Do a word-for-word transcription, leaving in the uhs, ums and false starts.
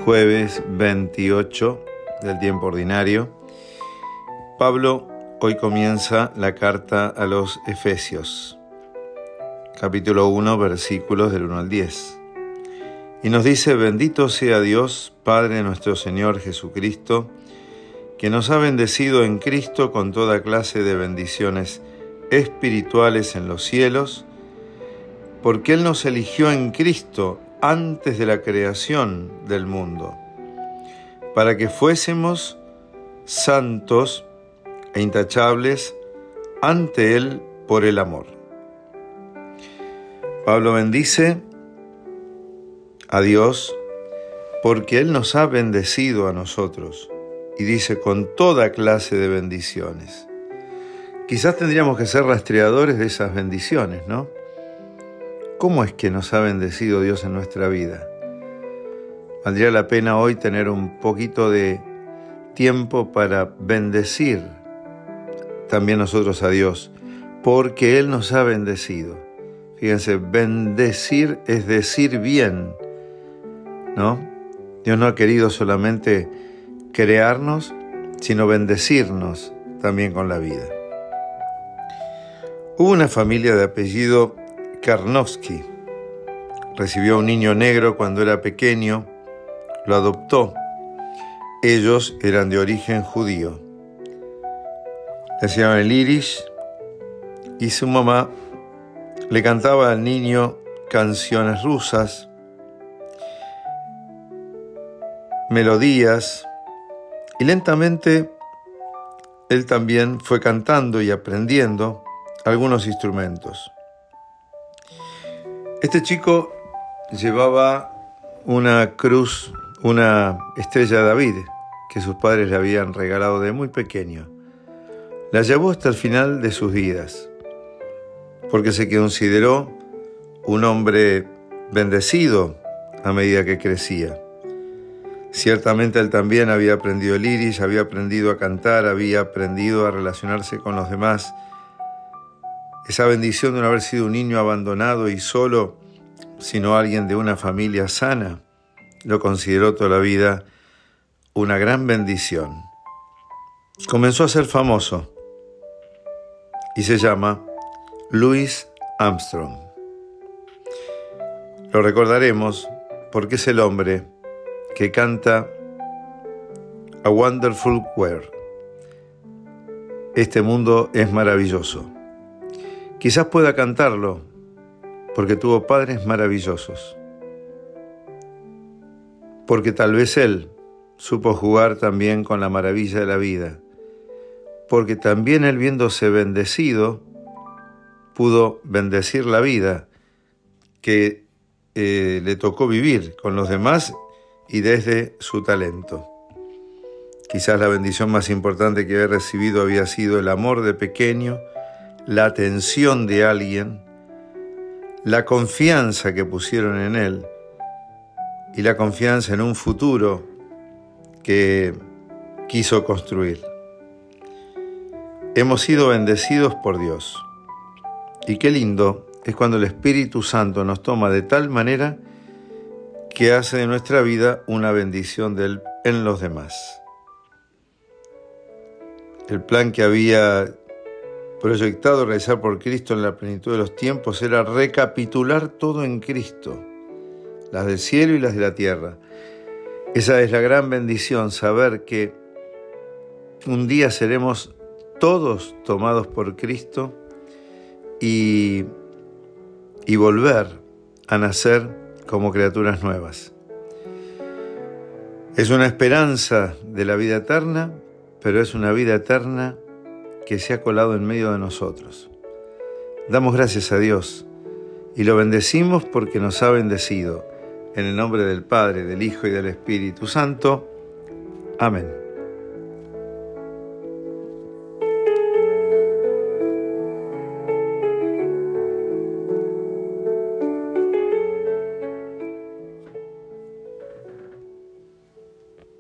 jueves veintiocho del tiempo ordinario. Pablo hoy comienza la carta a los Efesios, capítulo uno, versículos del uno al diez. Y nos dice: bendito sea Dios, Padre de nuestro Señor Jesucristo, que nos ha bendecido en Cristo con toda clase de bendiciones espirituales en los cielos, porque Él nos eligió en Cristo antes de la creación del mundo, para que fuésemos santos e intachables ante Él por el amor. Pablo bendice a Dios porque Él nos ha bendecido a nosotros, y dice con toda clase de bendiciones. Quizás tendríamos que ser rastreadores de esas bendiciones, ¿no? ¿Cómo es que nos ha bendecido Dios en nuestra vida? Valdría la pena hoy tener un poquito de tiempo para bendecir también nosotros a Dios, porque Él nos ha bendecido. Fíjense, bendecir es decir bien, ¿no? Dios no ha querido solamente crearnos, sino bendecirnos también con la vida. Hubo una familia de apellido Karnowski. Recibió a un niño negro cuando era pequeño, lo adoptó. Ellos eran de origen judío. Le llamaban el Irish, y su mamá le cantaba al niño canciones rusas, melodías, y lentamente él también fue cantando y aprendiendo algunos instrumentos. Este chico llevaba una cruz, una estrella de David, que sus padres le habían regalado de muy pequeño. La llevó hasta el final de sus vidas, porque se consideró un hombre bendecido a medida que crecía. Ciertamente él también había aprendido el iris, había aprendido a cantar, había aprendido a relacionarse con los demás. Esa bendición de no haber sido un niño abandonado y solo, sino alguien de una familia sana, lo consideró toda la vida una gran bendición. Comenzó a ser famoso y se llama Louis Armstrong. Lo recordaremos porque es el hombre que canta A Wonderful World. Este mundo es maravilloso. Quizás pueda cantarlo porque tuvo padres maravillosos, porque tal vez él supo jugar también con la maravilla de la vida, porque también él, viéndose bendecido, pudo bendecir la vida que eh, le tocó vivir con los demás y desde su talento. Quizás la bendición más importante que había recibido había sido el amor de pequeño, la atención de alguien, la confianza que pusieron en él y la confianza en un futuro que quiso construir. Hemos sido bendecidos por Dios. Y qué lindo es cuando el Espíritu Santo nos toma de tal manera que hace de nuestra vida una bendición de Él en los demás. El plan que había proyectado realizar por Cristo en la plenitud de los tiempos era recapitular todo en Cristo, las del cielo y las de la tierra. Esa es la gran bendición, saber que un día seremos todos tomados por Cristo y, y volver a nacer como criaturas nuevas. Es una esperanza de la vida eterna, pero es una vida eterna que se ha colado en medio de nosotros. Damos gracias a Dios y lo bendecimos porque nos ha bendecido. En el nombre del Padre, del Hijo y del Espíritu Santo. Amén.